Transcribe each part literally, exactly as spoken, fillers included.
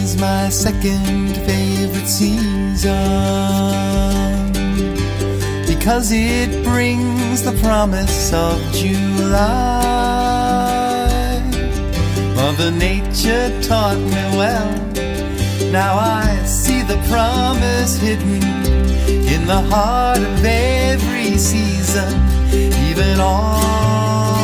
Spring's my second favorite season, because it brings the promise of July. Mother Nature taught me well, now I see the promise hidden in the heart of every season, even autumn.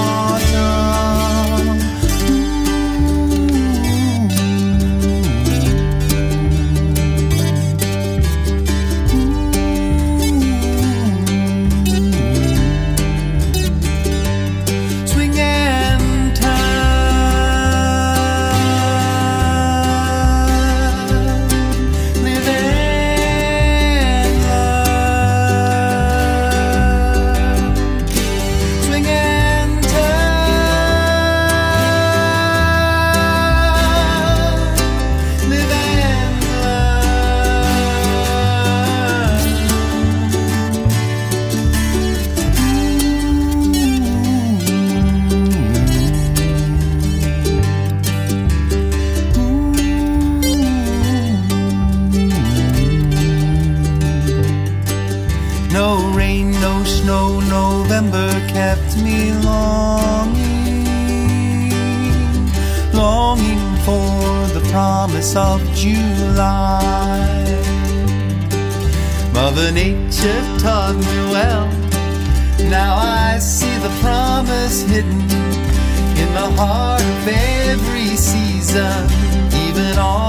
November kept me longing, longing for the promise of July. Mother Nature taught me well, now I see the promise hidden in the heart of every season, even all